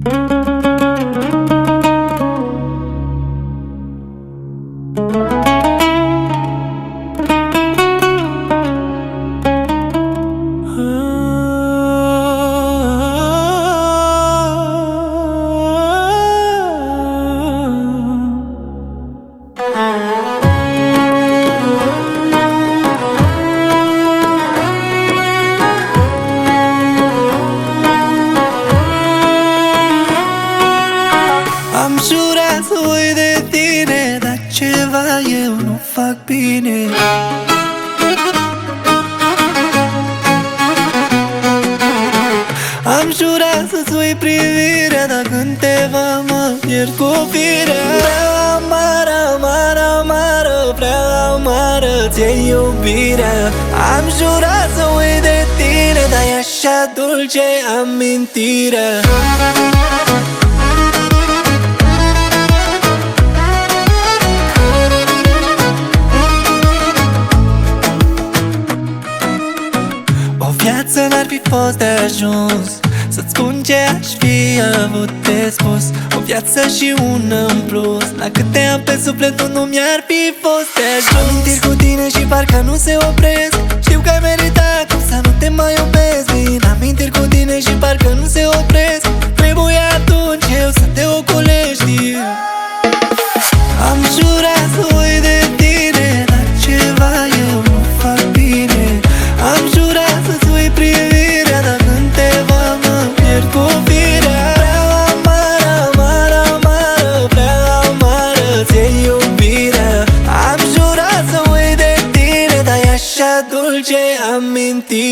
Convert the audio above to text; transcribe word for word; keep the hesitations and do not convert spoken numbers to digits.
Am jurat să uit de tine, dar ceva eu nu fac bine. Am jurat să-ți uit privirea, dar când te văd mă pierd cu firea. Vreau amară, amară, amară, vreau amară, ți-e iubirea. Am jurat să uit de tine, dar e așa dulce amintirea. Viața n-ar fi fost de ajuns să-ți spun ce aș fi avut de spus. O viață și una în plus, la câte am pe sufletul nu mi-ar fi fost de ajuns. Amintiri cu tine și parcă nu se opresc. Știu că ai meritat cum să nu te mai iubesc. Vin amintiri cu tine și parcă nu se opresc. Trebuie atunci eu să te ocolești. Am jurat să uit de tine, dar ceva eu nu fac bine. Am jurat să-ți uit privirea, dar când te văd mă pierd cu firea. Vreau amară, amară, amară, vreau amară, ți-e iubirea. Am jurat să uit de tine, dar e așa dulce amintirea.